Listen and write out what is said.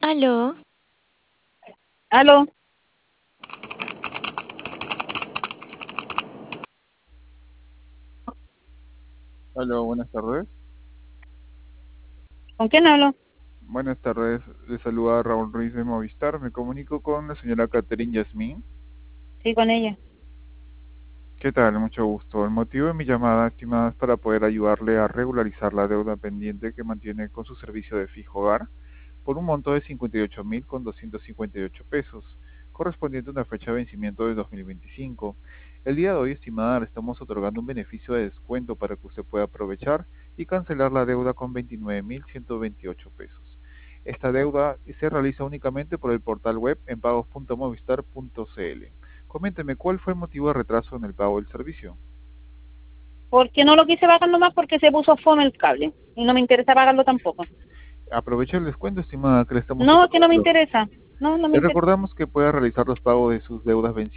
Aló, Aló, Hola, buenas tardes. ¿con quién hablo? Buenas tardes, le saluda Raúl Ruiz de Movistar. Me comunico con la señora Catherine Yasmín. Sí, con ella. ¿Qué tal? Mucho gusto. El motivo de mi llamada, estimada, es para poder ayudarle a regularizar la deuda pendiente que mantiene con su servicio de fijo hogar por un monto de 58.000 con 258 pesos, correspondiente a una fecha de vencimiento de 2025. El día de hoy, estimada, le estamos otorgando un beneficio de descuento para que usted pueda aprovechar y cancelar la deuda con 29.128 pesos. Esta deuda se realiza únicamente por el portal web en pagos.movistar.cl. Coménteme, ¿cuál fue el motivo de retraso en el pago del servicio? Porque no lo quise pagar nomás porque se puso fome el cable y no me interesa pagarlo tampoco. Aproveche el descuento, estimada, que le estamos No, que no me otorgando. interesa. No, no me Le interesa. recordamos que puede realizar los pagos de sus deudas vencidas